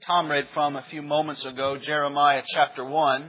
Tom read from a few moments ago, Jeremiah chapter 1.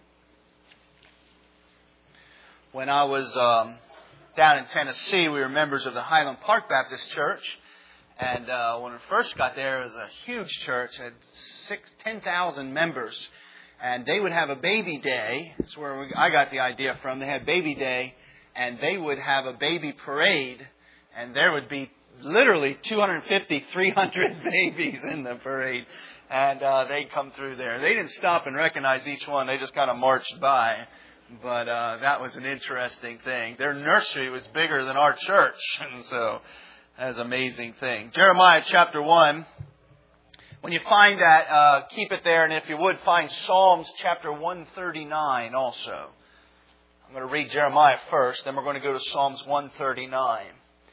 When I was down in Tennessee, we were members of the Highland Park Baptist Church. And when we first got there, it was a huge church. It had 10,000 members. And they would have a baby day. That's where I got the idea from. They had baby day. And they would have a baby parade. And there would be literally 250, 300 babies in the parade. And they'd come through there. They didn't stop and recognize each one. They just kind of marched by. But that was an interesting thing. Their nursery was bigger than our church. And so that was an amazing thing. Jeremiah chapter 1. When you find that, keep it there. And if you would, find Psalms chapter 139 also. I'm going to read Jeremiah first. Then we're going to go to Psalms 139.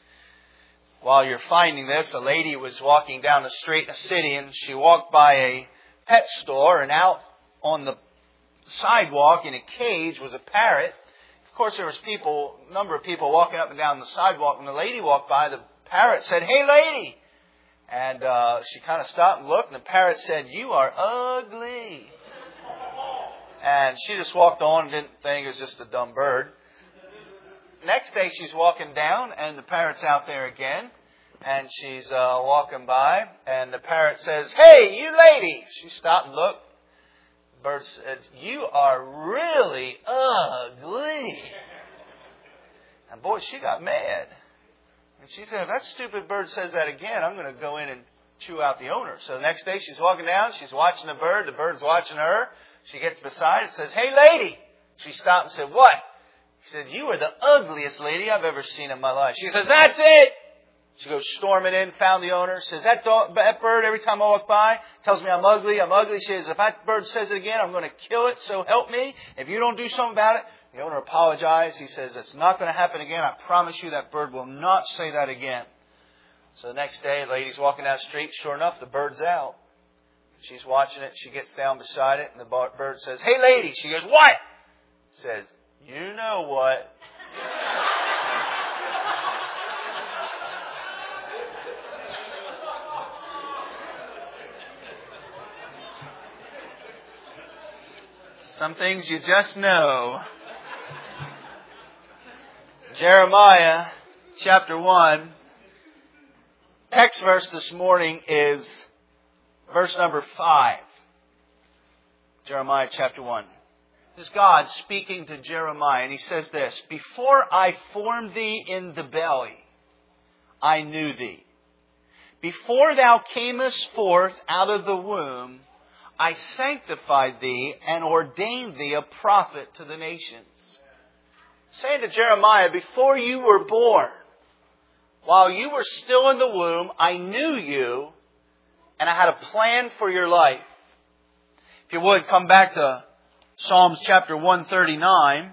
While you're finding this, a lady was walking down the street in a city, and she walked by a pet store, and out on the sidewalk in a cage was a parrot. Of course, there was a number of people walking up and down the sidewalk. When the lady walked by, the parrot said, "Hey, lady!" And she kind of stopped and looked, and the parrot said, "You are ugly." And she just walked on and didn't think it was just a dumb bird. Next day, she's walking down, and the parrot's out there again. And she's walking by, and the parrot says, "Hey, you lady!" She stopped and looked. The bird said, "You are really ugly." And boy, she got mad. And she said, "If that stupid bird says that again, I'm going to go in and chew out the owner." So the next day, she's walking down, she's watching the bird's watching her. She gets beside it, says, "Hey, lady!" She stopped and said, "What?" He said, "You are the ugliest lady I've ever seen in my life." She says, "That's it!" She goes storming in, found the owner, says, that bird, every time I walk by, tells me I'm ugly, I'm ugly. She says, "If that bird says it again, I'm going to kill it, so help me. If you don't do something about it." The owner apologized. He says, "It's not going to happen again. I promise you that bird will not say that again." So the next day, the lady's walking down the street. Sure enough, the bird's out. She's watching it. She gets down beside it, and the bird says, "Hey, lady!" She goes, "What?" Says, "You know what?" Some things you just know. Jeremiah chapter 1. Text verse this morning is verse number 5. Jeremiah chapter 1. This is God speaking to Jeremiah, and he says this: "Before I formed thee in the belly, I knew thee. Before thou camest forth out of the womb, I sanctified thee and ordained thee a prophet to the nations." Saying to Jeremiah, before you were born, while you were still in the womb, I knew you, and I had a plan for your life. If you would, come back to Psalms chapter 139.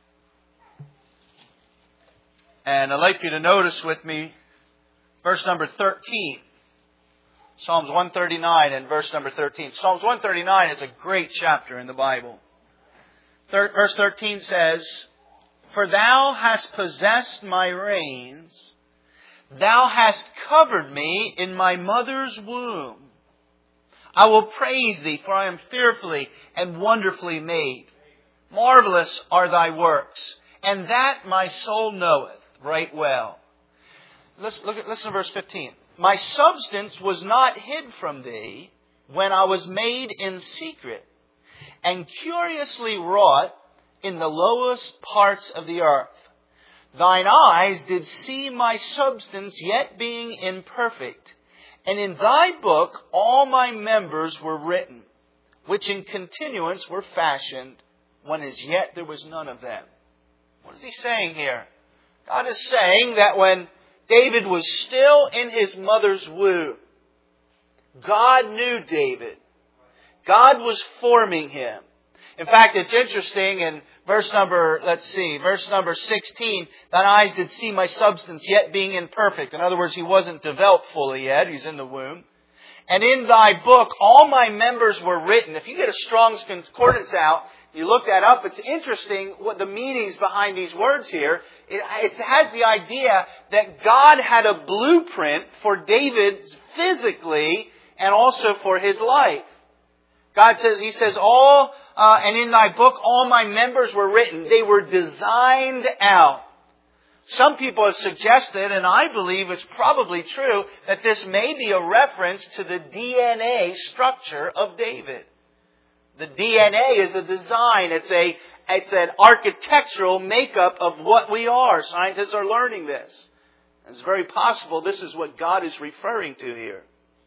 And I'd like you to notice with me verse number 13. Psalms 139 and verse number 13. Psalms 139 is a great chapter in the Bible. Verse 13 says, "For thou hast possessed my reins, thou hast covered me in my mother's womb. I will praise thee, for I am fearfully and wonderfully made. Marvelous are thy works, and that my soul knoweth right well." Listen to verse 15. "My substance was not hid from thee when I was made in secret, and curiously wrought in the lowest parts of the earth. Thine eyes did see my substance yet being imperfect, and in thy book all my members were written, which in continuance were fashioned, when as yet there was none of them." What is he saying here? God is saying that when David was still in his mother's womb, God knew David. God was forming him. In fact, it's interesting in verse number 16, "Thine eyes did see my substance yet being imperfect." In other words, he wasn't developed fully yet. He's in the womb. "And in thy book, all my members were written." If you get a Strong's Concordance out, you look that up, it's interesting what the meanings behind these words here. It has the idea that God had a blueprint for David physically and also for his life. God says, He says, and in thy book all my members were written. They were designed out. Some people have suggested, and I believe it's probably true, that this may be a reference to the DNA structure of David. The DNA is a design. It's an architectural makeup of what we are. Scientists are learning this. It's very possible this is what God is referring to here.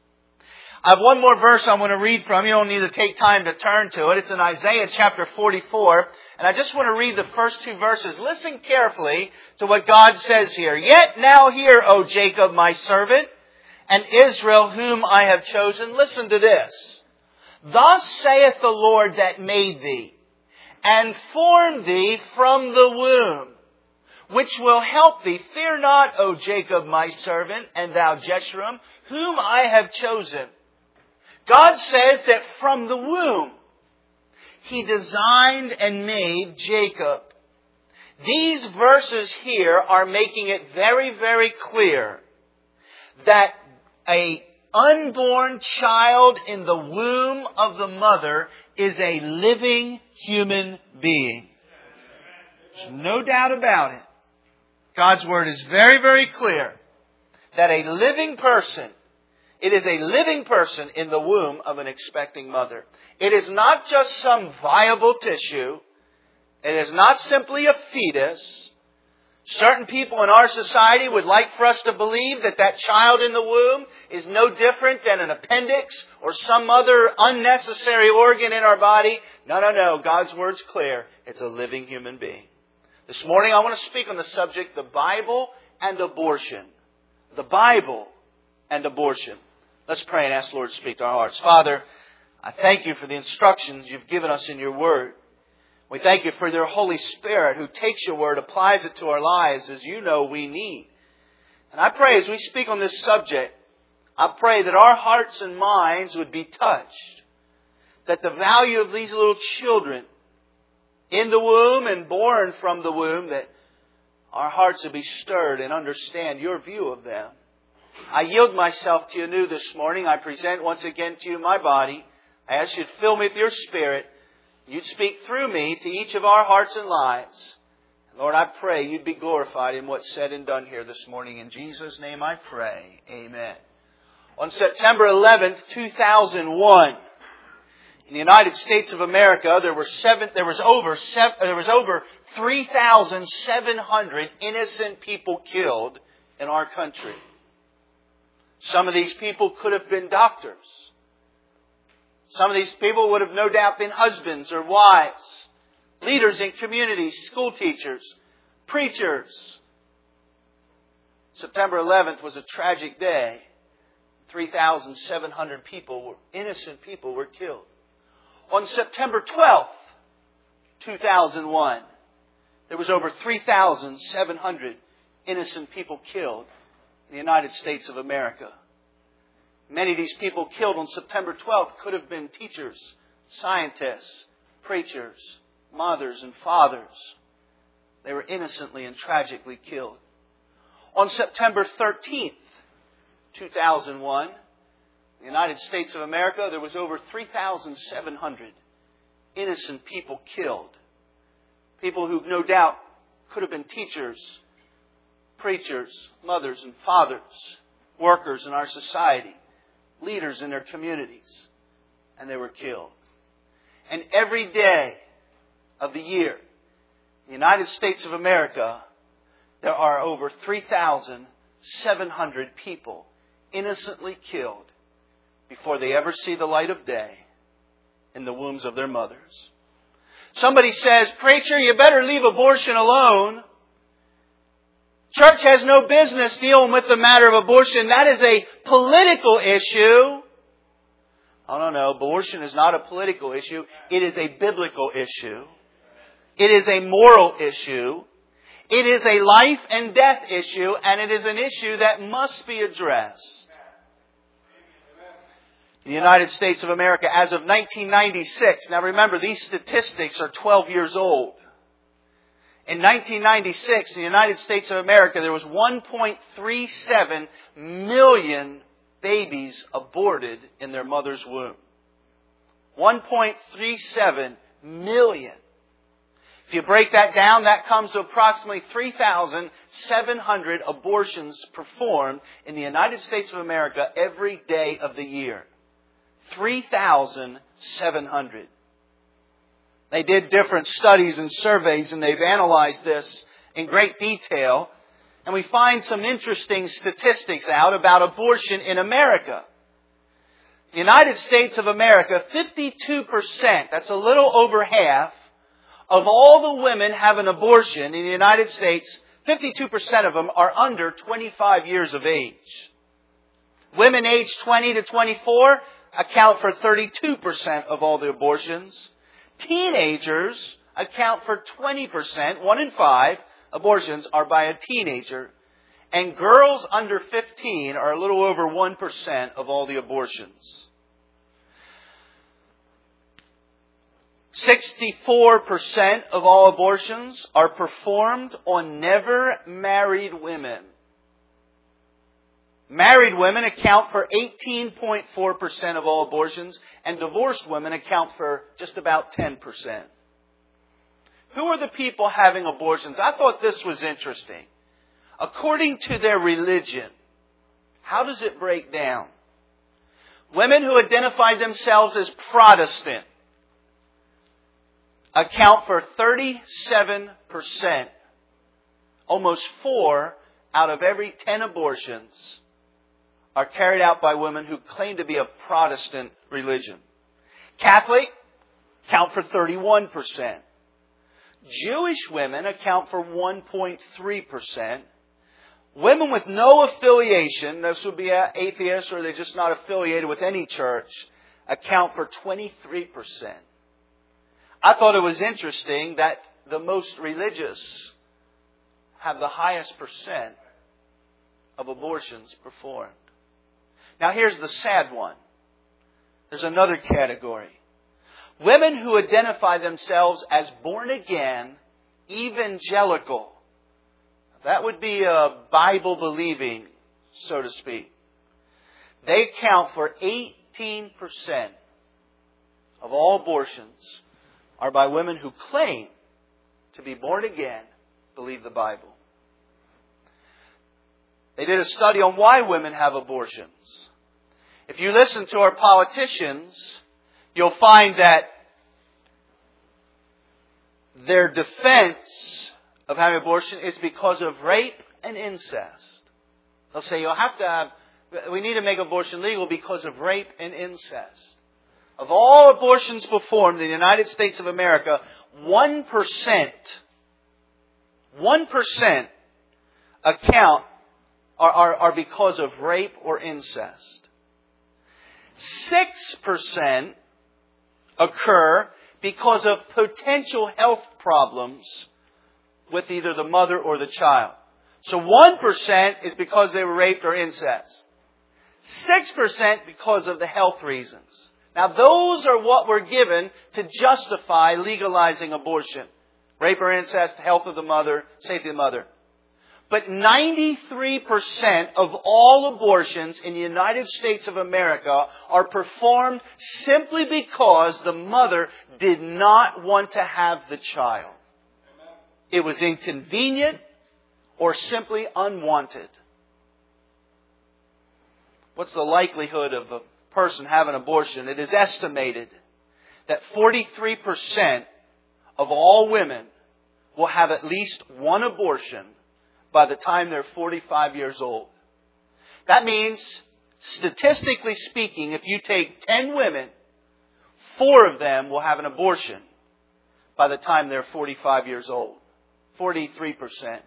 I have one more verse I want to read from. You don't need to take time to turn to it. It's in Isaiah chapter 44. And I just want to read the first two verses. Listen carefully to what God says here. Yet now hear, O Jacob, my servant, and Israel, whom I have chosen. Listen to this. Thus saith the Lord that made thee, and formed thee from the womb, which will help thee. Fear not, O Jacob, my servant, and thou Jeshurun, whom I have chosen. God says that from the womb, He designed and made Jacob. These verses here are making it very, very clear that an unborn child in the womb of the mother is a living human being. There's no doubt about it. God's Word is very, very clear that a living person, it is a living person in the womb of an expecting mother. It is not just some viable tissue. It is not simply a fetus. Certain people in our society would like for us to believe that that child in the womb is no different than an appendix or some other unnecessary organ in our body. No. God's Word's clear. It's a living human being. This morning I want to speak on the subject, the Bible and abortion. The Bible and abortion. Let's pray and ask the Lord to speak to our hearts. Father, I thank You for the instructions You've given us in Your Word. We thank You for Your Holy Spirit who takes Your Word, applies it to our lives as You know we need. And I pray as we speak on this subject, I pray that our hearts and minds would be touched. That the value of these little children in the womb and born from the womb, that our hearts would be stirred and understand Your view of them. I yield myself to You anew this morning. I present once again to You my body. I ask You to fill me with Your Spirit. You'd speak through me to each of our hearts and lives. Lord, I pray You'd be glorified in what's said and done here this morning. In Jesus' name I pray. Amen. On September 11th, 2001, in the United States of America, there was over 3,700 innocent people killed in our country. Some of these people could have been doctors. Some of these people would have no doubt been husbands or wives, leaders in communities, school teachers, preachers. September 11th was a tragic day. 3,700 innocent people were killed. On September 12th, 2001, there was over 3,700 innocent people killed in the United States of America. Many of these people killed on September 12th could have been teachers, scientists, preachers, mothers and fathers. They were innocently and tragically killed. On September 13th, 2001, in the United States of America, there was over 3,700 innocent people killed. People who no doubt could have been teachers, preachers, mothers and fathers, workers in our society, leaders in their communities, and they were killed. And every day of the year, in the United States of America, there are over 3,700 people innocently killed before they ever see the light of day in the wombs of their mothers. Somebody says, "Preacher, you better leave abortion alone. Church has no business dealing with the matter of abortion. That is a political issue." No. Abortion is not a political issue. It is a biblical issue. It is a moral issue. It is a life and death issue, and it is an issue that must be addressed. In the United States of America, as of 1996, now remember, these statistics are 12 years old. In 1996, in the United States of America, there was 1.37 million babies aborted in their mother's womb. 1.37 million. If you break that down, that comes to approximately 3,700 abortions performed in the United States of America every day of the year. 3,700. They did different studies and surveys, and they've analyzed this in great detail. And we find some interesting statistics out about abortion in America. The United States of America, 52%, that's a little over half, of all the women have an abortion in the United States, 52% of them are under 25 years of age. Women aged 20 to 24 account for 32% of all the abortions. Teenagers account for 20%. 1 in 5 abortions are by a teenager. And girls under 15 are a little over 1% of all the abortions. 64% of all abortions are performed on never married women. Married women account for 18.4% of all abortions, and divorced women account for just about 10%. Who are the people having abortions? I thought this was interesting. According to their religion, how does it break down? Women who identify themselves as Protestant account for 37%. Almost 4 out of every 10 abortions are carried out by women who claim to be a Protestant religion. Catholic account for 31%. Jewish women account for 1.3%. Women with no affiliation, this would be atheists or they're just not affiliated with any church, account for 23%. I thought it was interesting that the most religious have the highest percent of abortions performed. Now here's the sad one. There's another category. Women who identify themselves as born again, evangelical. That would be a Bible believing, so to speak. They account for 18% of all abortions are by women who claim to be born again, believe the Bible. They did a study on why women have abortions. If you listen to our politicians, you'll find that their defense of having abortion is because of rape and incest. They'll say we need to make abortion legal because of rape and incest. Of all abortions performed in the United States of America, 1% account are because of rape or incest. 6% occur because of potential health problems with either the mother or the child. So 1% is because they were raped or incest. 6% because of the health reasons. Now those are what were given to justify legalizing abortion. Rape or incest, health of the mother, safety of the mother. But 93% of all abortions in the United States of America are performed simply because the mother did not want to have the child. It was inconvenient or simply unwanted. What's the likelihood of a person having an abortion? It is estimated that 43% of all women will have at least one abortion by the time they're 45 years old. That means, statistically speaking, if you take 10 women, 4 of them will have an abortion by the time they're 45 years old. 43%.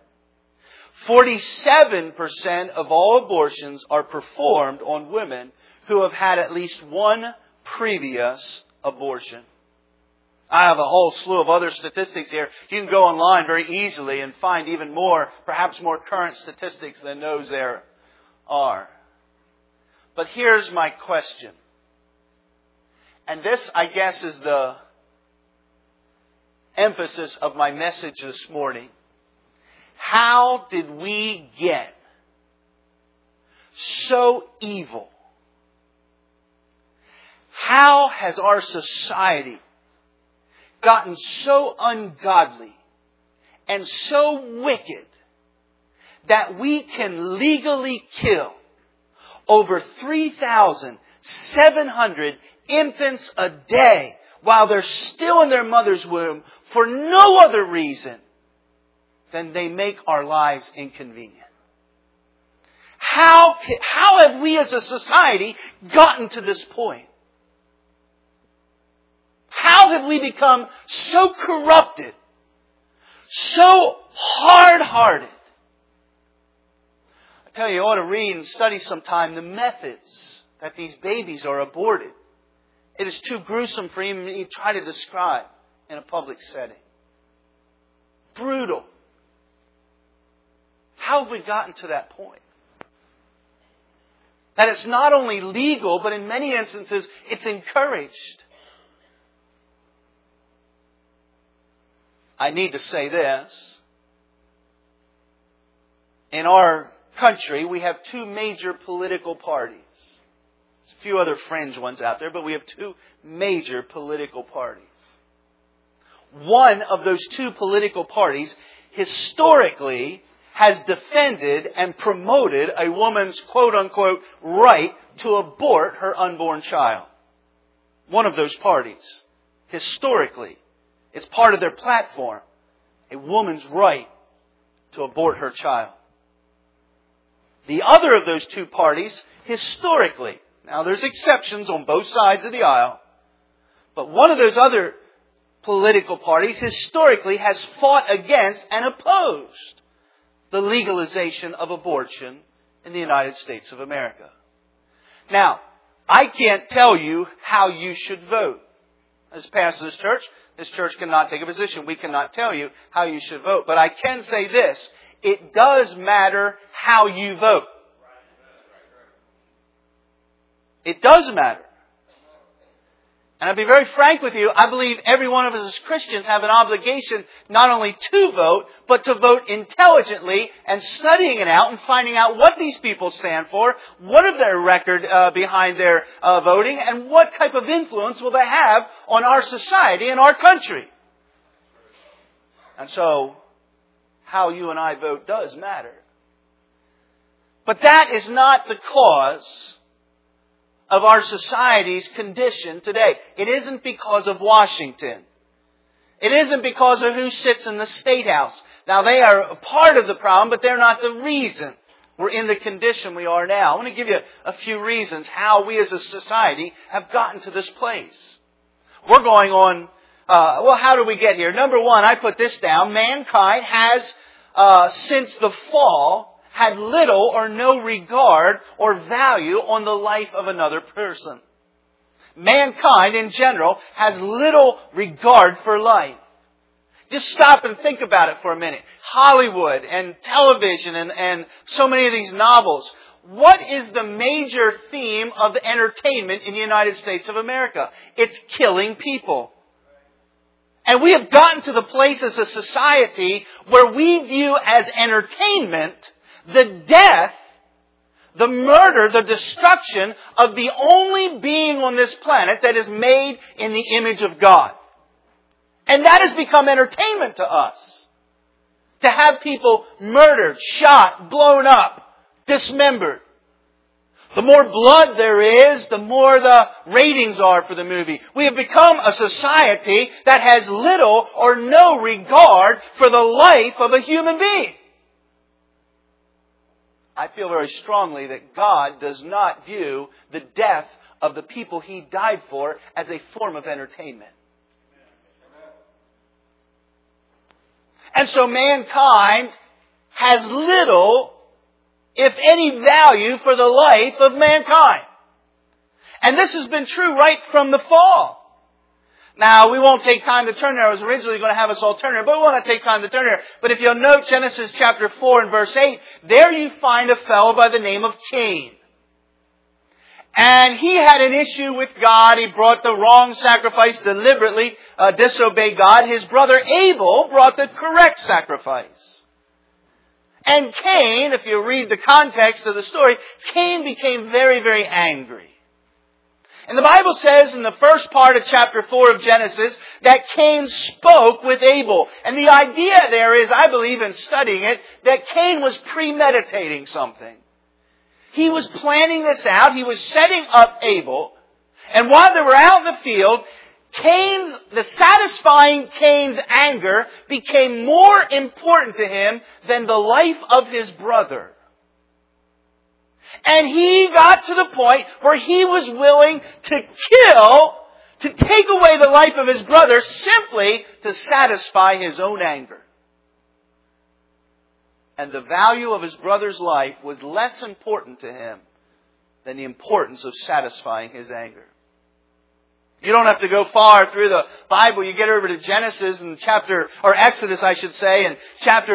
47% of all abortions are performed on women who have had at least one previous abortion. I have a whole slew of other statistics here. You can go online very easily and find even more, perhaps more current statistics than those there are. But here's my question. And this, I guess, is the emphasis of my message this morning. How did we get so evil How has our society gotten so ungodly and so wicked that we can legally kill over 3,700 infants a day while they're still in their mother's womb for no other reason than they make our lives inconvenient? How have we as a society gotten to this point? How have we become so corrupted, so hard-hearted? I tell you, you ought to read and study sometime the methods that these babies are aborted. It is too gruesome for even me to try to describe in a public setting. Brutal. How have we gotten to that point? That it's not only legal, but in many instances, it's encouraged. I need to say this. In our country, we have two major political parties. There's a few other fringe ones out there, but we have two major political parties. One of those two political parties historically has defended and promoted a woman's quote-unquote right to abort her unborn child. One of those parties, historically, it's part of their platform, a woman's right to abort her child. The other of those two parties, historically, now there's exceptions on both sides of the aisle, but one of those other political parties historically has fought against and opposed the legalization of abortion in the United States of America. Now, I can't tell you how you should vote. As pastor of this church cannot take a position. We cannot tell you how you should vote. But I can say this, it does matter how you vote. It does matter. And I'll be very frank with you, I believe every one of us as Christians have an obligation not only to vote, but to vote intelligently and studying it out and finding out what these people stand for, what is their record behind their voting, and what type of influence will they have on our society and our country. And so, how you and I vote does matter. But that is not the cause of our society's condition today. It isn't because of Washington. It isn't because of who sits in the State House. Now, they are a part of the problem, but they're not the reason we're in the condition we are now. I want to give you a few reasons how we as a society have gotten to this place. We're going on, how do we get here? Number one, I put this down. Mankind has, since the fall, had little or no regard or value on the life of another person. Mankind in general has little regard for life. Just stop and think about it for a minute. Hollywood and television and so many of these novels. What is the major theme of entertainment in the United States of America? It's killing people. And we have gotten to the place as a society where we view as entertainment the death, the murder, the destruction of the only being on this planet that is made in the image of God. And that has become entertainment to us. To have people murdered, shot, blown up, dismembered. The more blood there is, the more the ratings are for the movie. We have become a society that has little or no regard for the life of a human being. I feel very strongly that God does not view the death of the people He died for as a form of entertainment. And so mankind has little, if any, value for the life of mankind. And this has been true right from the fall. Now, we won't take time to turn there. I was originally going to have us all turn there, but we want to take time to turn there. But if you'll note Genesis chapter 4 and verse 8, there you find a fellow by the name of Cain. And he had an issue with God. He brought the wrong sacrifice, deliberately disobeyed God. His brother Abel brought the correct sacrifice. And Cain, if you read the context of the story, Cain became very, very angry. And the Bible says in the first part of chapter 4 of Genesis that Cain spoke with Abel. And the idea there is, I believe in studying it, that Cain was premeditating something. He was planning this out. He was setting up Abel. And while they were out in the field, the satisfying Cain's anger became more important to him than the life of his brother. And he got to the point where he was willing to take away the life of his brother simply to satisfy his own anger. And the value of his brother's life was less important to him than the importance of satisfying his anger. You don't have to go far through the Bible. You get over to Genesis and Exodus, I should say, and chapter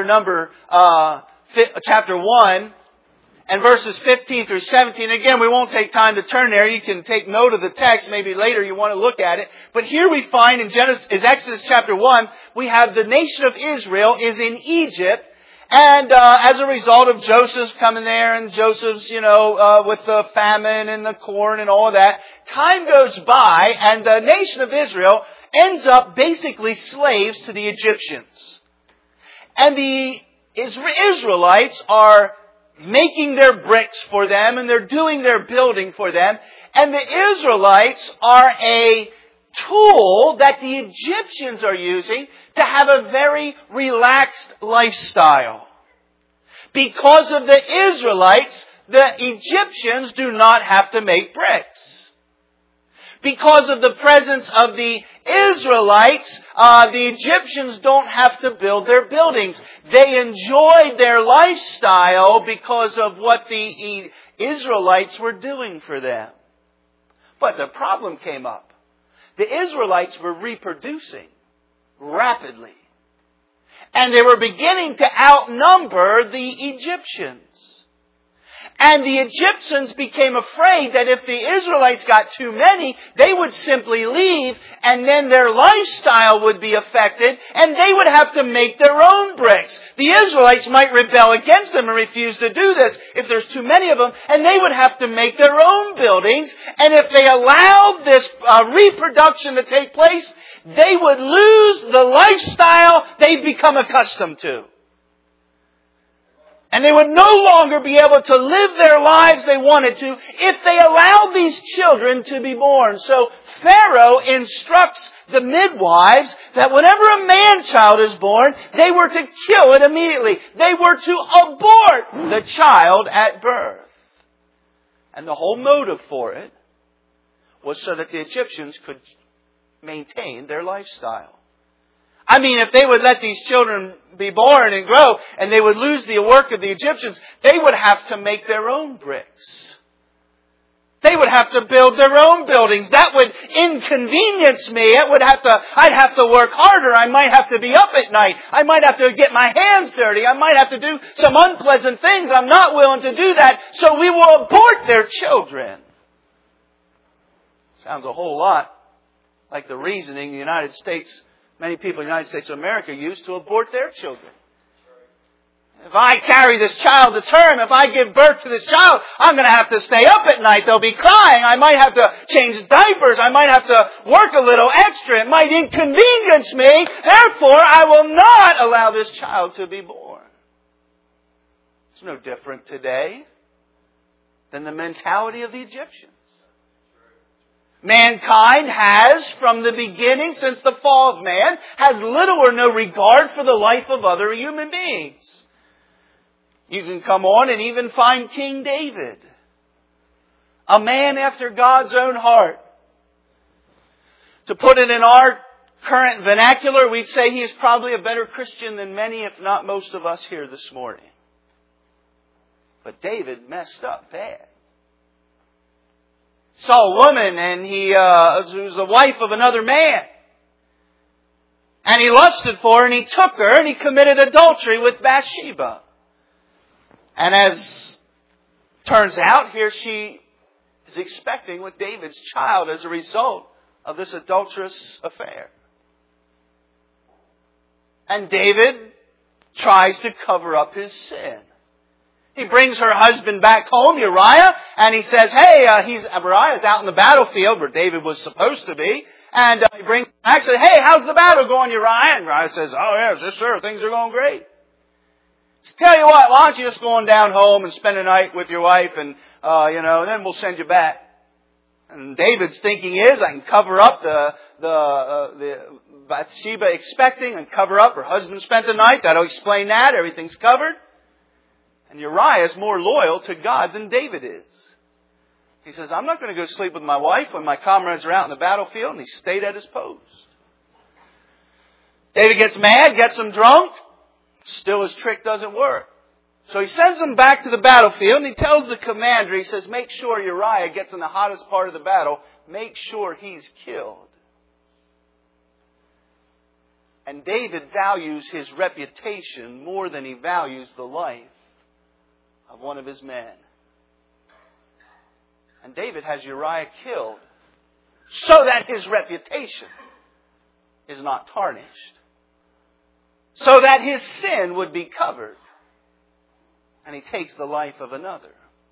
1 and verses 15 through 17. Again, we won't take time to turn there. You can take note of the text. Maybe later you want to look at it. But here we find in Exodus chapter 1, we have the nation of Israel is in Egypt. And as a result of Joseph coming there and Joseph's, with the famine and the corn and all of that, time goes by and the nation of Israel ends up basically slaves to the Egyptians. And the Israelites are making their bricks for them and they're doing their building for them. And the Israelites are a tool that the Egyptians are using to have a very relaxed lifestyle. Because of the Israelites, the Egyptians do not have to make bricks. Because of the presence of the Israelites, the Egyptians don't have to build their buildings. They enjoyed their lifestyle because of what the Israelites were doing for them. But the problem came up. The Israelites were reproducing rapidly. And they were beginning to outnumber the Egyptians. And the Egyptians became afraid that if the Israelites got too many, they would simply leave and then their lifestyle would be affected and they would have to make their own bricks. The Israelites might rebel against them and refuse to do this if there's too many of them, and they would have to make their own buildings. And if they allowed this reproduction to take place, they would lose the lifestyle they've become accustomed to. And they would no longer be able to live their lives they wanted to if they allowed these children to be born. So Pharaoh instructs the midwives that whenever a man-child is born, they were to kill it immediately. They were to abort the child at birth. And the whole motive for it was so that the Egyptians could maintain their lifestyle. I mean, if they would let these children be born and grow and they would lose the work of the Egyptians, they would have to make their own bricks. They would have to build their own buildings. That would inconvenience me. I'd have to work harder. I might have to be up at night. I might have to get my hands dirty. I might have to do some unpleasant things. I'm not willing to do that. So we will abort their children. Sounds a whole lot like the reasoning many people in the United States of America use to abort their children. If I carry this child to term, if I give birth to this child, I'm going to have to stay up at night. They'll be crying. I might have to change diapers. I might have to work a little extra. It might inconvenience me. Therefore, I will not allow this child to be born. It's no different today than the mentality of the Egyptians. Mankind has, from the beginning, since the fall of man, has little or no regard for the life of other human beings. You can come on and even find King David, a man after God's own heart. To put it in our current vernacular, we'd say he is probably a better Christian than many, if not most of us here this morning. But David messed up bad. Saw a woman and he was the wife of another man. And he lusted for her and he took her and he committed adultery with Bathsheba. And as turns out, here she is expecting with David's child as a result of this adulterous affair. And David tries to cover up his sin. He brings her husband back home, Uriah, and he says, hey, Uriah's out in the battlefield where David was supposed to be. And he brings him back and says, hey, how's the battle going, Uriah? And Uriah says, oh, yes, sir, things are going great. So tell you what, why don't you just go on down home and spend the night with your wife and, then we'll send you back. And David's thinking is, I can cover up the Bathsheba expecting and cover up her husband spent the night. That'll explain that. Everything's covered. And Uriah is more loyal to God than David is. He says, I'm not going to go sleep with my wife when my comrades are out in the battlefield. And he stayed at his post. David gets mad, gets him drunk. Still his trick doesn't work. So he sends him back to the battlefield and he tells the commander, he says, make sure Uriah gets in the hottest part of the battle. Make sure he's killed. And David values his reputation more than he values the life of one of his men. And David has Uriah killed so that his reputation is not tarnished. So that his sin would be covered. And he takes the life of another.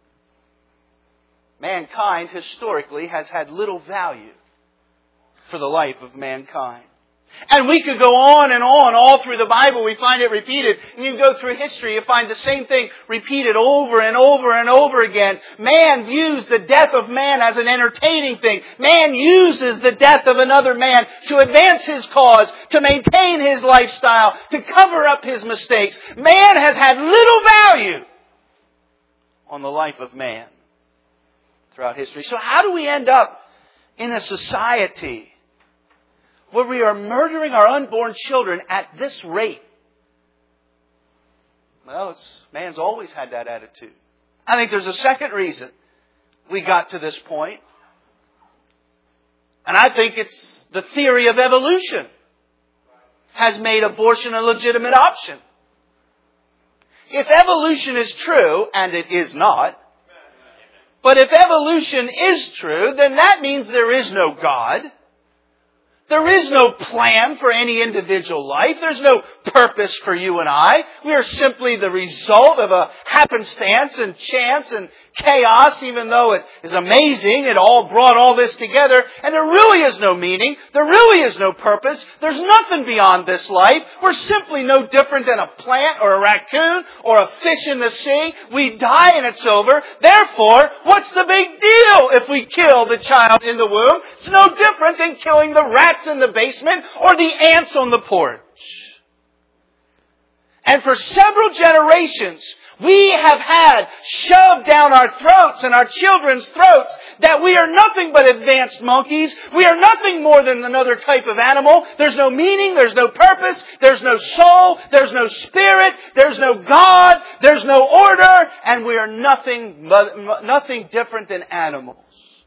Mankind historically has had little value for the life of mankind. And we could go on and on all through the Bible. We find it repeated. And you go through history, you find the same thing repeated over and over and over again. Man views the death of man as an entertaining thing. Man uses the death of another man to advance his cause, to maintain his lifestyle, to cover up his mistakes. Man has had little value on the life of man throughout history. So how do we end up in a society where we are murdering our unborn children at this rate? Well, man's always had that attitude. I think there's a second reason we got to this point. And I think it's the theory of evolution has made abortion a legitimate option. If evolution is true, and it is not, but if evolution is true, then that means there is no God. There is no plan for any individual life. There's no purpose for you and I. We are simply the result of a happenstance and chance and chaos, even though it is amazing. It all brought all this together. And there really is no meaning. There really is no purpose. There's nothing beyond this life. We're simply no different than a plant or a raccoon or a fish in the sea. We die and it's over. Therefore, what's the big deal if we kill the child in the womb? It's no different than killing the rats in the basement or the ants on the porch. And for several generations, we have had shoved down our throats and our children's throats that we are nothing but advanced monkeys. We are nothing more than another type of animal. There's no meaning. There's no purpose. There's no soul. There's no spirit. There's no God. There's no order. And we are nothing different than animals.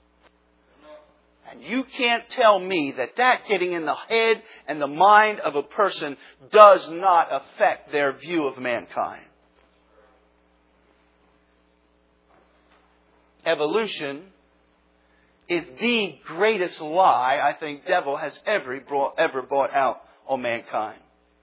And you can't tell me that getting in the head and the mind of a person does not affect their view of mankind. Evolution is the greatest lie I think the devil has ever brought out on mankind.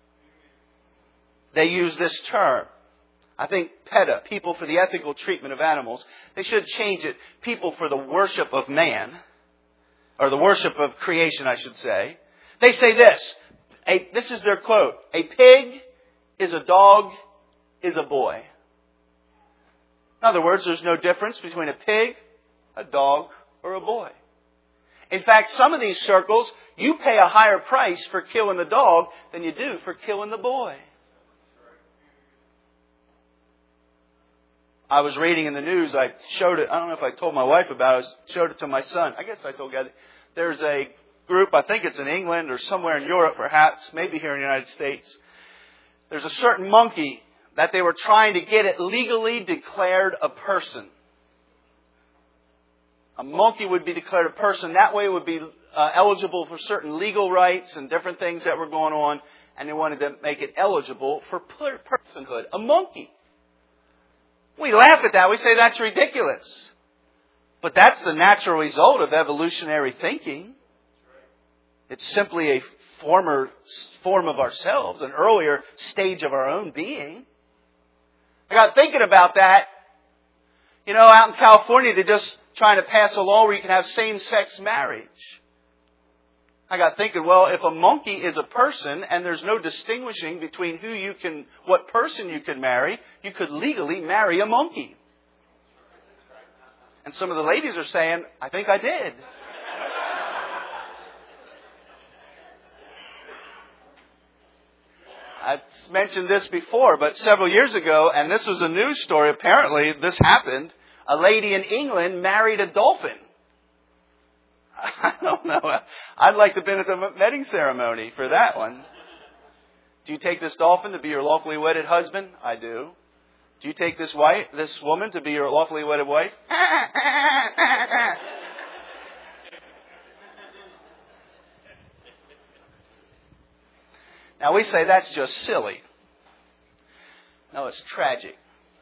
They use this term. I think PETA, people for the ethical treatment of animals, they should change it, people for the worship of man. Or the worship of creation, I should say. They say this. This is their quote. A pig is a dog is a boy. In other words, there's no difference between a pig, a dog, or a boy. In fact, some of these circles, you pay a higher price for killing the dog than you do for killing the boy. I was reading in the news, I showed it, I don't know if I told my wife about it, I showed it to my son. I guess I told Gabby. There's a group, I think it's in England or somewhere in Europe perhaps, maybe here in the United States. There's a certain monkey that they were trying to get it legally declared a person. A monkey would be declared a person. That way it would be eligible for certain legal rights and different things that were going on. And they wanted to make it eligible for personhood. A monkey. We laugh at that. We say that's ridiculous. But that's the natural result of evolutionary thinking. It's simply a form of ourselves, an earlier stage of our own being. I got thinking about that. You know, out in California, they're just trying to pass a law where you can have same-sex marriage. I got thinking, well, if a monkey is a person and there's no distinguishing between what person you can marry, you could legally marry a monkey. And some of the ladies are saying, I think I did. I've mentioned this before, but several years ago, and this was a news story, apparently this happened, a lady in England married a dolphin. I don't know. I'd like to have been at the wedding ceremony for that one. Do you take this dolphin to be your lawfully wedded husband? I do. Do you take this woman to be your lawfully wedded wife? Now we say that's just silly. No, it's tragic.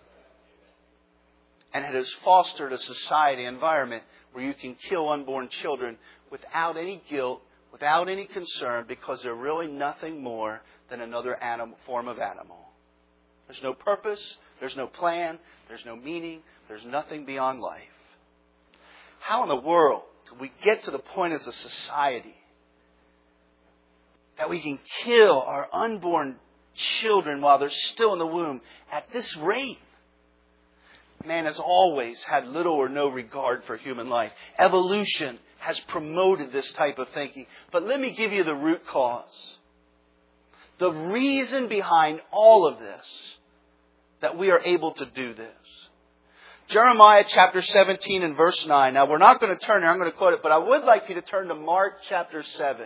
And it has fostered a society environment where you can kill unborn children without any guilt, without any concern, because they're really nothing more than another form of animal. There's no purpose, there's no plan, there's no meaning, there's nothing beyond life. How in the world do we get to the point as a society that we can kill our unborn children while they're still in the womb at this rate? Man has always had little or no regard for human life. Evolution has promoted this type of thinking. But let me give you the root cause. The reason behind all of this, that we are able to do this. Jeremiah chapter 17 and verse 9. Now we're not going to turn there, I'm going to quote it, but I would like you to turn to Mark chapter 7.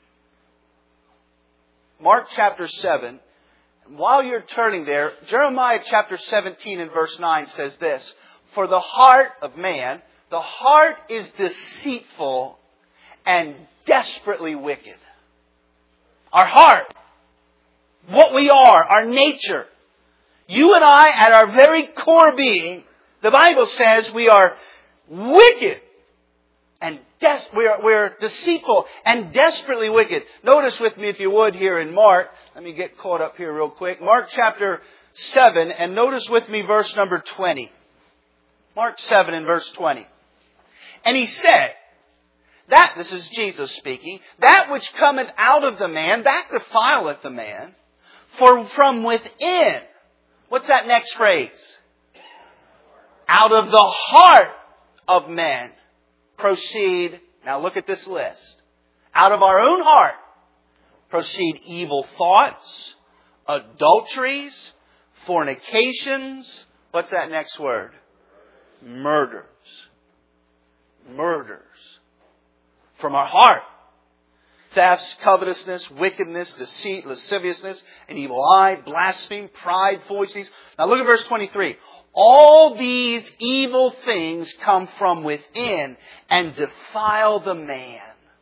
Mark chapter 7. And while you're turning there, Jeremiah chapter 17 and verse 9 says this: For the heart of man, the heart is deceitful and desperately wicked. Our heart, what we are, our nature. You and I, at our very core being, the Bible says we are wicked and we're deceitful and desperately wicked. Notice with me, if you would, here in Mark. Let me get caught up here real quick. Mark chapter 7, and notice with me verse number 20. Mark 7 and verse 20. And he said, this is Jesus speaking, that which cometh out of the man, that defileth the man. For from within, what's that next phrase? Out of the heart of men proceed, now look at this list. Out of our own heart proceed evil thoughts, adulteries, fornications. What's that next word? Murders. Murders. From our heart. Thefts, covetousness, wickedness, deceit, lasciviousness, an evil eye, blasphemy, pride, foolishness. Now look at verse 23. All these evil things come from within and defile the man.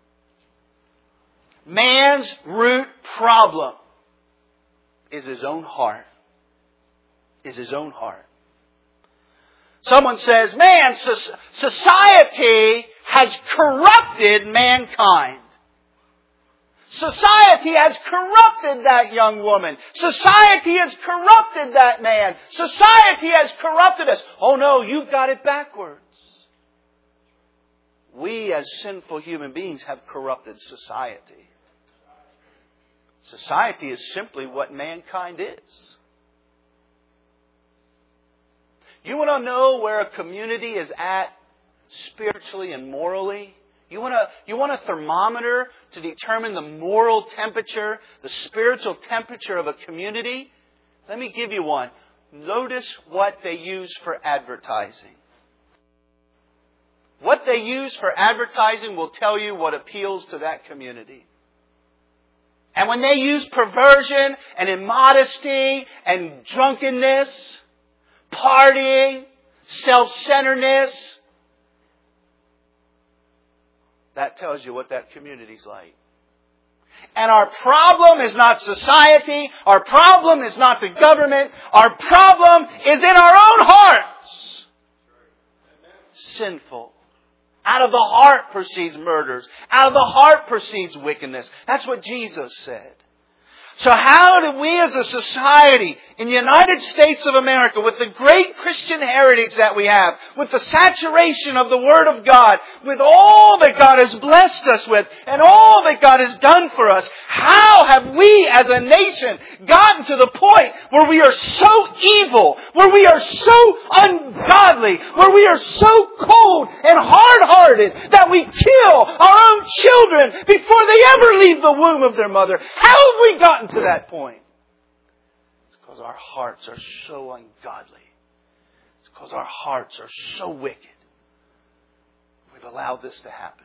Man's root problem is his own heart. Is his own heart. Someone says, man, society has corrupted mankind. Society has corrupted that young woman. Society has corrupted that man. Society has corrupted us. Oh no, you've got it backwards. We as sinful human beings have corrupted society. Society is simply what mankind is. You want to know where a community is at spiritually and morally? You want a thermometer to determine the moral temperature, the spiritual temperature of a community? Let me give you one. Notice what they use for advertising. What they use for advertising will tell you what appeals to that community. And when they use perversion and immodesty and drunkenness, partying, self-centeredness, that tells you what that community's like. And our problem is not society. Our problem is not the government. Our problem is in our own hearts. Sinful. Out of the heart proceeds murders. Out of the heart proceeds wickedness. That's what Jesus said. So how do we as a society in the United States of America, with the great Christian heritage that we have, with the saturation of the Word of God, with all that God has blessed us with, and all that God has done for us, how have we as a nation gotten to the point where we are so evil, where we are so ungodly, where we are so cold and hard-hearted that we kill our own children before they ever leave the womb of their mother? How have we gotten to that point? It's because our hearts are so ungodly. It's because our hearts are so wicked. We've allowed this to happen.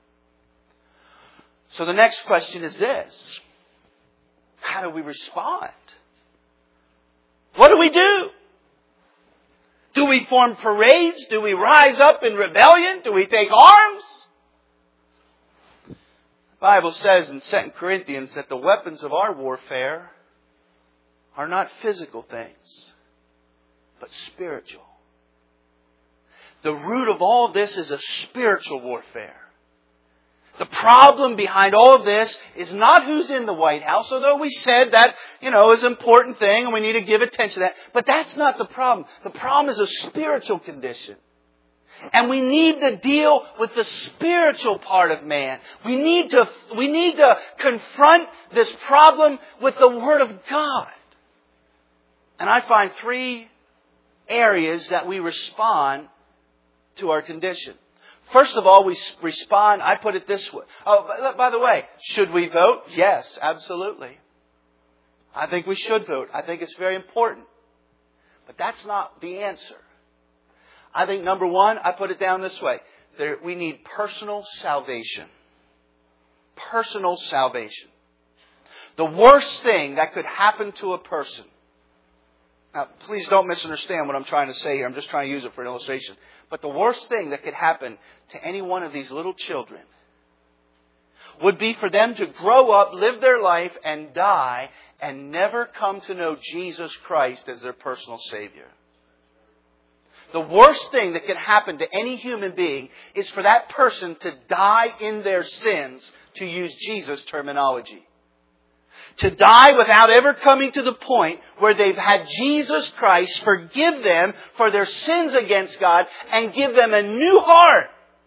So the next question is this: how do we respond? What do we do? Do we form parades? Do we rise up in rebellion? Do we take arms? The Bible says in 2 Corinthians that the weapons of our warfare are not physical things, but spiritual. The root of all this is a spiritual warfare. The problem behind all of this is not who's in the White House, although we said that, is an important thing and we need to give attention to that. But that's not the problem. The problem is a spiritual condition. And we need to deal with the spiritual part of man. We need to confront this problem with the Word of God. And I find 3 areas that we respond to our condition. First of all, we respond, I put it this way. Oh, by the way, should we vote? Yes, absolutely. I think we should vote. I think it's very important. But that's not the answer. I think number 1, I put it down this way. We need personal salvation. Personal salvation. The worst thing that could happen to a person. Now, please don't misunderstand what I'm trying to say here. I'm just trying to use it for an illustration. But the worst thing that could happen to any one of these little children would be for them to grow up, live their life, and die, and never come to know Jesus Christ as their personal Savior. The worst thing that could happen to any human being is for that person to die in their sins, to use Jesus' terminology. To die without ever coming to the point where they've had Jesus Christ forgive them for their sins against God and give them a new heart.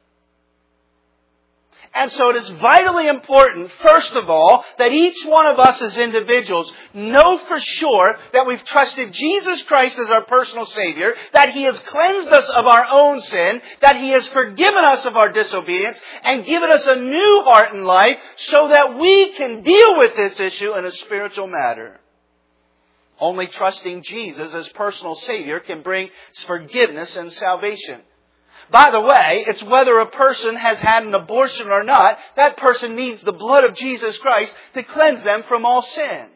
And so it is vitally important, first of all, that each one of us as individuals know for sure that we've trusted Jesus Christ as our personal Savior, that He has cleansed us of our own sin, that He has forgiven us of our disobedience, and given us a new heart in life so that we can deal with this issue in a spiritual matter. Only trusting Jesus as personal Savior can bring forgiveness and salvation. By the way, it's whether a person has had an abortion or not, that person needs the blood of Jesus Christ to cleanse them from all sin.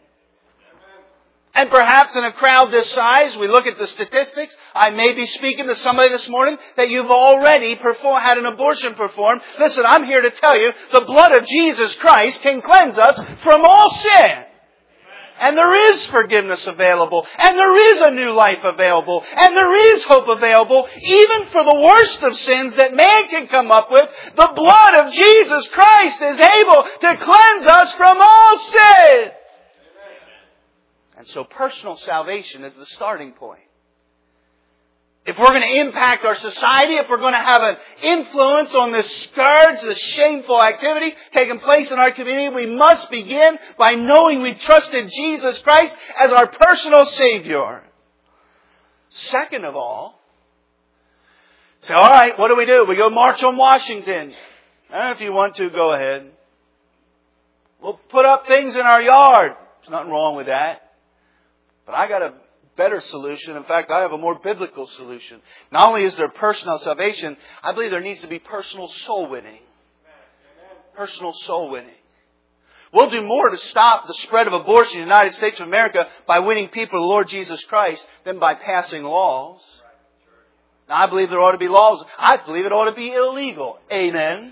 And perhaps in a crowd this size, we look at the statistics. I may be speaking to somebody this morning that you've already had an abortion performed. Listen, I'm here to tell you, the blood of Jesus Christ can cleanse us from all sin. And there is forgiveness available. And there is a new life available. And there is hope available. Even for the worst of sins that man can come up with, the blood of Jesus Christ is able to cleanse us from all sin. And so personal salvation is the starting point. If we're going to impact our society, if we're going to have an influence on this scourge, this shameful activity taking place in our community, we must begin by knowing we've trusted Jesus Christ as our personal Savior. Second of all, say, all right, what do? We go march on Washington. If you want to, go ahead. We'll put up things in our yard. There's nothing wrong with that. But I got a better solution. In fact, I have a more biblical solution. Not only is there personal salvation, I believe there needs to be personal soul winning. Personal soul winning. We'll do more to stop the spread of abortion in the United States of America by winning people to the Lord Jesus Christ than by passing laws. Now, I believe there ought to be laws. I believe it ought to be illegal. Amen.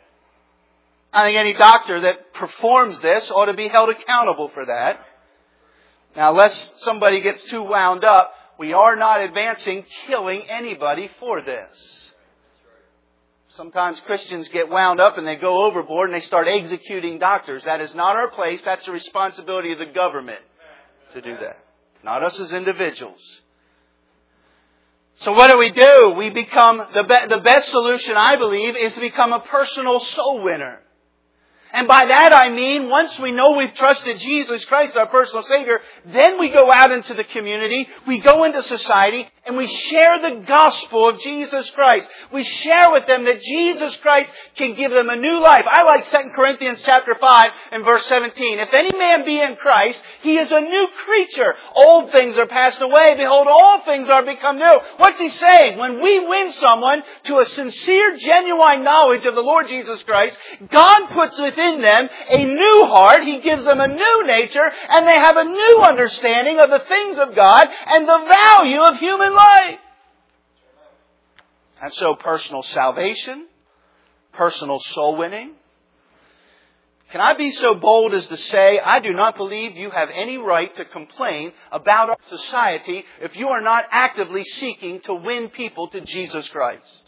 I think any doctor that performs this ought to be held accountable for that. Now, lest somebody gets too wound up, we are not advancing killing anybody for this. Sometimes Christians get wound up and they go overboard and they start executing doctors. That is not our place. That's the responsibility of the government to do that. Not us as individuals. So what do? We become, the best solution, I believe, is to become a personal soul winner. And by that I mean, once we know we've trusted Jesus Christ, our personal Savior, then we go out into the community, we go into society, and we share the gospel of Jesus Christ. We share with them that Jesus Christ can give them a new life. I like 2 Corinthians chapter 5 and verse 17. If any man be in Christ, he is a new creature. Old things are passed away. Behold, all things are become new. What's he saying? When we win someone to a sincere, genuine knowledge of the Lord Jesus Christ, God puts within them a new heart. He gives them a new nature, and they have a new understanding of the things of God and the value of human life. And so personal salvation, personal soul winning. Can I be so bold as to say, I do not believe you have any right to complain about our society if you are not actively seeking to win people to Jesus Christ.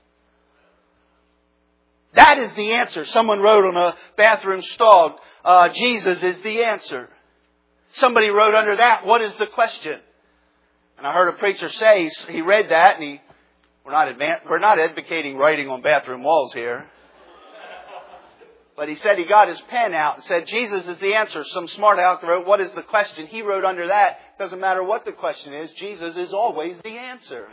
That is the answer. Someone wrote on a bathroom stall, Jesus is the answer. Somebody wrote under that, what is the question? And I heard a preacher say, he read that, and we're not advocating writing on bathroom walls here. But he said he got his pen out and said, Jesus is the answer. Some smart aleck wrote, what is the question? He wrote under that, doesn't matter what the question is, Jesus is always the answer.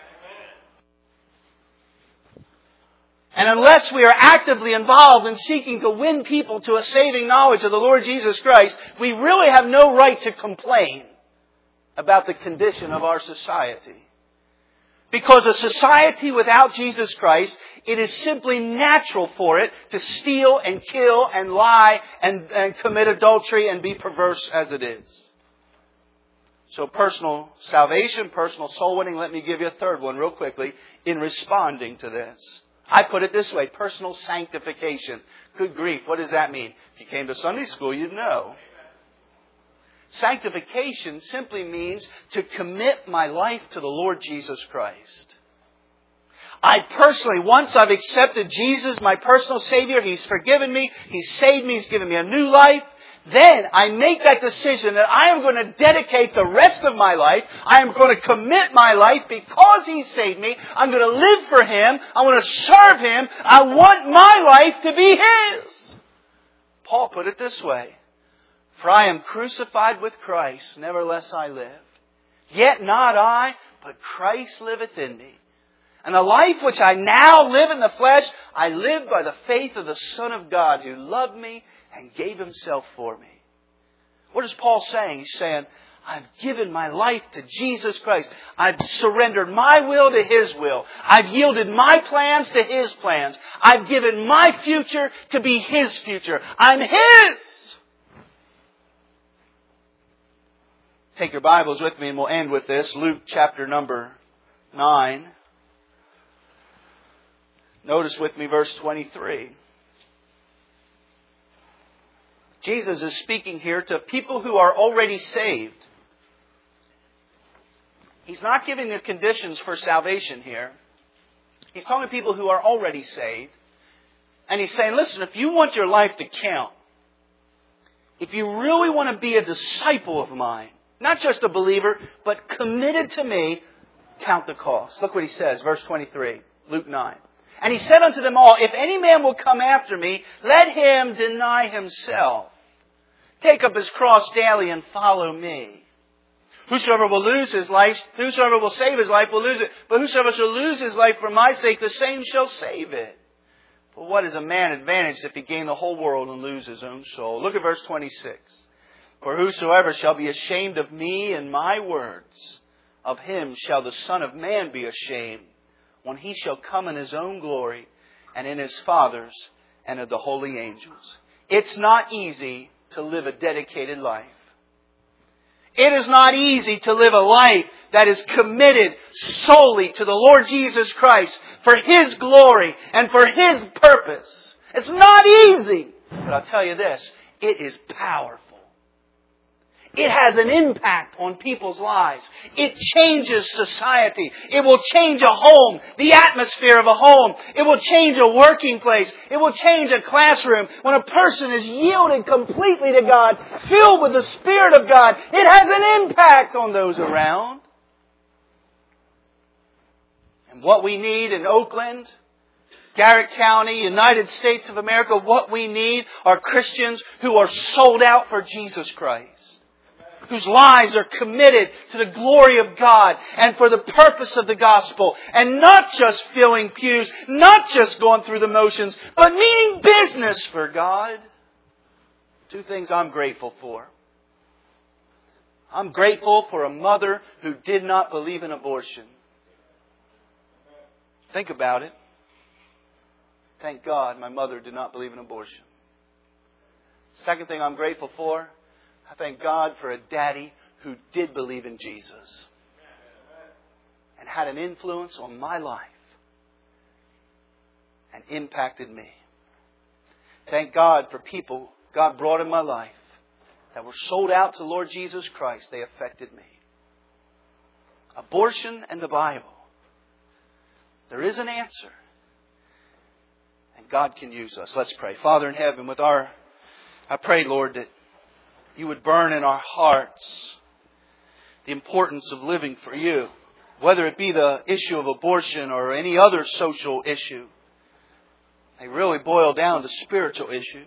And unless we are actively involved in seeking to win people to a saving knowledge of the Lord Jesus Christ, we really have no right to complain about the condition of our society. Because a society without Jesus Christ, it is simply natural for it to steal and kill and lie and commit adultery and be perverse as it is. So personal salvation, personal soul winning. Let me give you a third one real quickly in responding to this. I put it this way, personal sanctification. Good grief, what does that mean? If you came to Sunday school, you'd know. Sanctification simply means to commit my life to the Lord Jesus Christ. I personally, once I've accepted Jesus, my personal Savior, He's forgiven me, He's saved me, He's given me a new life. Then I make that decision that I am going to dedicate the rest of my life. I am going to commit my life because He saved me. I'm going to live for Him. I want to serve Him. I want my life to be His. Paul put it this way. For I am crucified with Christ, nevertheless I live. Yet not I, but Christ liveth in me. And the life which I now live in the flesh, I live by the faith of the Son of God who loved me and gave Himself for me. What is Paul saying? He's saying, I've given my life to Jesus Christ. I've surrendered my will to His will. I've yielded my plans to His plans. I've given my future to be His future. I'm His! Take your Bibles with me and we'll end with this. Luke chapter number 9. Notice with me verse 23. Jesus is speaking here to people who are already saved. He's not giving the conditions for salvation here. He's talking to people who are already saved. And He's saying, listen, if you want your life to count, if you really want to be a disciple of mine, not just a believer, but committed to me, count the cost. Look what He says, verse 23, Luke 9. And He said unto them all, if any man will come after me, let him deny himself. Take up his cross daily and follow me. Whosoever will lose his life, whosoever will save his life will lose it. But whosoever shall lose his life for my sake, the same shall save it. But what is a man advantaged if he gain the whole world and lose his own soul? Look at verse 26. For whosoever shall be ashamed of me and my words, of him shall the Son of Man be ashamed, when He shall come in His own glory, and in His Father's, and of the holy angels. It's not easy to live a dedicated life. It is not easy to live a life that is committed solely to the Lord Jesus Christ for His glory and for His purpose. It's not easy. But I'll tell you this, it is powerful. it has an impact on people's lives. It changes society. It will change a home, the atmosphere of a home. It will change a working place. It will change a classroom. When a person is yielded completely to God, filled with the Spirit of God, it has an impact on those around. And what we need in Oakland, Garrett County, United States of America, what we need are Christians who are sold out for Jesus Christ, whose lives are committed to the glory of God and for the purpose of the gospel, and not just filling pews, not just going through the motions, but meaning business for God. Two things I'm grateful for. I'm grateful for a mother who did not believe in abortion. Think about it. Thank God my mother did not believe in abortion. Second thing I'm grateful for, I thank God for a daddy who did believe in Jesus and had an influence on my life and impacted me. Thank God for people God brought in my life that were sold out to the Lord Jesus Christ. They affected me. Abortion and the Bible. There is an answer. And God can use us. Let's pray. Father in heaven, I pray, Lord, that You would burn in our hearts the importance of living for You. Whether it be the issue of abortion or any other social issue. They really boil down to spiritual issues.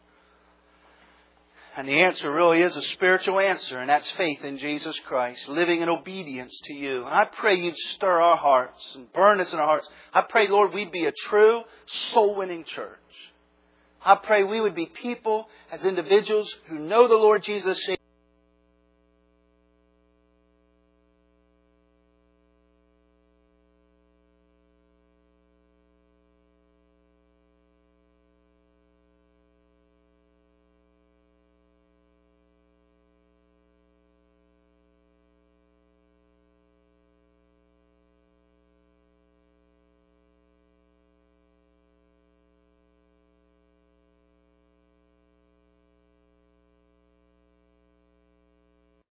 And the answer really is a spiritual answer, and that's faith in Jesus Christ, living in obedience to You. And I pray You'd stir our hearts and burn us in our hearts. I pray, Lord, we'd be a true soul-winning church. I pray we would be people as individuals who know the Lord Jesus